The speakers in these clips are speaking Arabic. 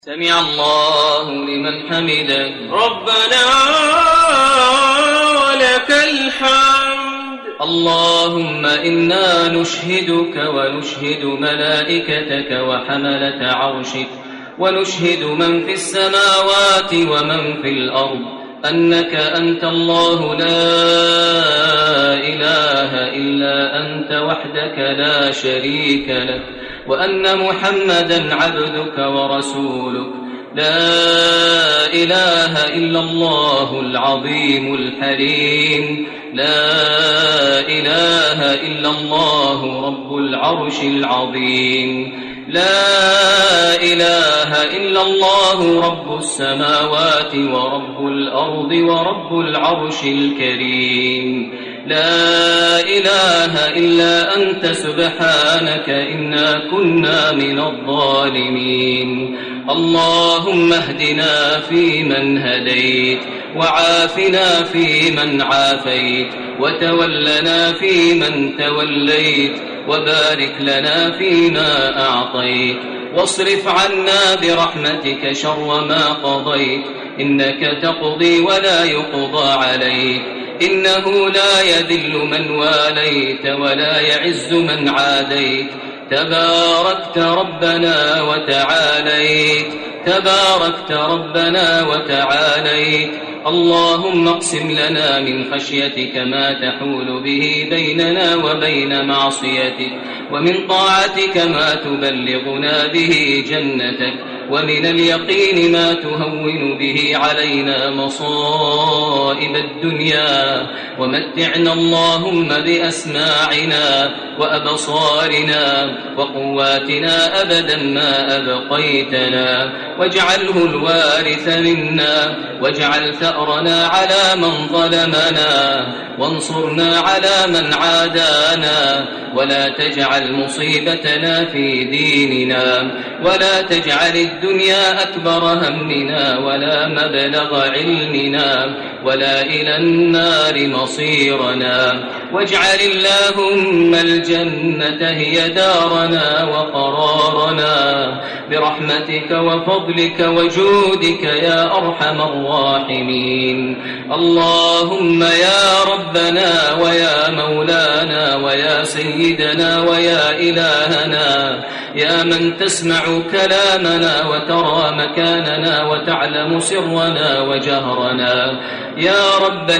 سمع الله لمن حمده ربنا ولك الحمد. اللهم إنا نشهدك ونشهد ملائكتك وحملة عرشك ونشهد من في السماوات ومن في الأرض أنك أنت الله لا إله إلا أنت وحدك لا شريك لك، وأن محمدًا عبدك ورسولك. لا إله إلا الله العظيم الحليم، لا إله إلا الله رب العرش العظيم، لا إله إلا الله رب السماوات ورب الأرض ورب العرش الكريم. لا إله إلا أنت سبحانك إنا كنا من الظالمين. اللهم اهدنا فيمن هديت، وعافنا فيمن عافيت، وتولنا فيمن توليت، وبارك لنا فيما أعطيت، واصرف عنا برحمتك شر ما قضيت، إنك تقضي ولا يقضى عليك، إنه لا يذل من واليت ولا يعز من عاديت. تباركت ربنا وتعاليت، تباركت ربنا وتعاليت. اللهم اقسم لنا من خشيتك ما تحول به بيننا وبين معصيتك، ومن طاعتك ما تبلغنا به جنتك، ومن اليقين ما تهون به علينا مصائب الدنيا. ومتعنا اللهم بأسماعنا وأبصارنا وقواتنا أبدا ما أبقيتنا، واجعله الوارث منا، واجعل ثأرنا على من ظلمنا، وانصرنا على من عادانا، ولا تجعل مصيبتنا في ديننا، ولا تجعل الدنيا أكبر همنا ولا مبلغ علمنا ولا إلى النار مصيرنا. واجعل اللهم الجنة هي دارنا وقرارنا برحمتك وفضلك وجودك يا أرحم الراحمين. اللهم يا ربنا ويا مولانا ويا سيدنا ويا إلهنا، يا من تسمع كلامنا وترى مكاننا وتعلم سرنا وجهرنا، يا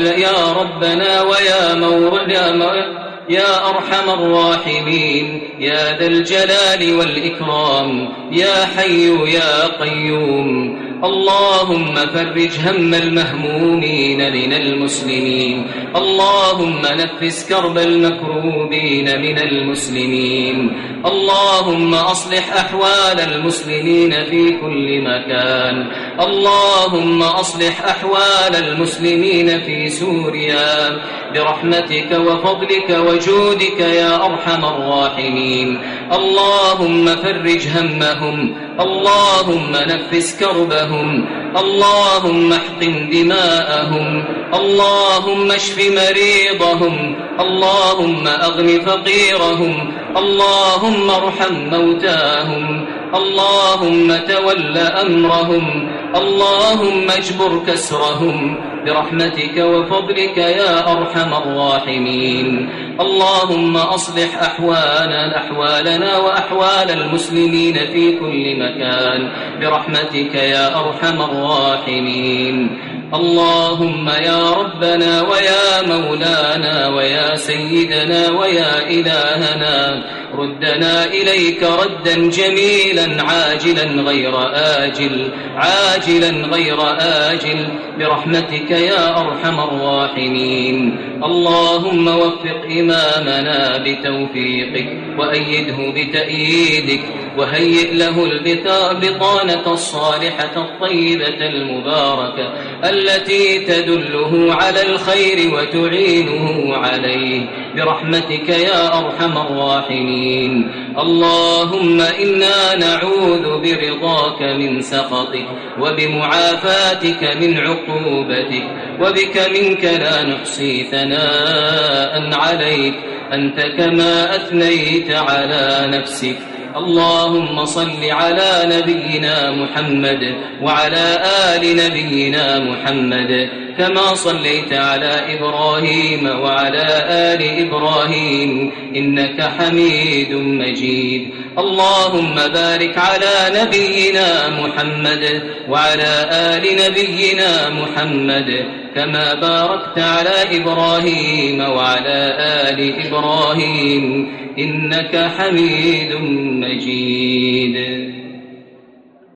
ربنا ويا مولانا يا أرحم الراحمين، يا ذا الجلال والإكرام، يا حي يا قيوم. اللهم فرج هم المهمومين من المسلمين، اللهم نفس كرب المكروبين من المسلمين، اللهم أصلح أحوال المسلمين في كل مكان، اللهم أصلح أحوال المسلمين في سوريا برحمتك وفضلك وجودك يا أرحم الراحمين. اللهم فرج همهم، اللهم نفس كربهم، اللهم احقن دماءهم، اللهم اشف مريضهم، اللهم أغن فقيرهم، اللهم ارحم موتاهم، اللهم تول أمرهم، اللهم اجبر كسرهم برحمتك وفضلك يا أرحم الراحمين. اللهم أصلح أحوالنا وأحوال المسلمين في كل مكان برحمتك يا أرحم الراحمين. اللهم يا ربنا ويا مولانا ويا سيدنا ويا إلهنا، ردنا إليك ردا جميلا عاجلا غير آجل، عاجلا غير آجل برحمتك يا أرحم الراحمين. اللهم وفق إمامنا بتوفيقك، وأيده بتأييدك، وهيئ له البطانة الصالحة الطيبة المباركة التي تدله على الخير وتعينه عليه برحمتك يا أرحم الراحمين. اللهم إنا نعوذ برضاك من سخطك، وبمعافاتك من عقوبتك، وبك منك لا نحصي ثناء عليك، أنت كما أثنيت على نفسك. اللهم صل على نبينا محمد وعلى آل نبينا محمد كما صليت على إبراهيم وعلى آل إبراهيم إنك حميد مجيد. اللهم بارك على نبينا محمد وعلى آل نبينا محمد كما باركت على إبراهيم وعلى آل إبراهيم إنك حميد مجيد.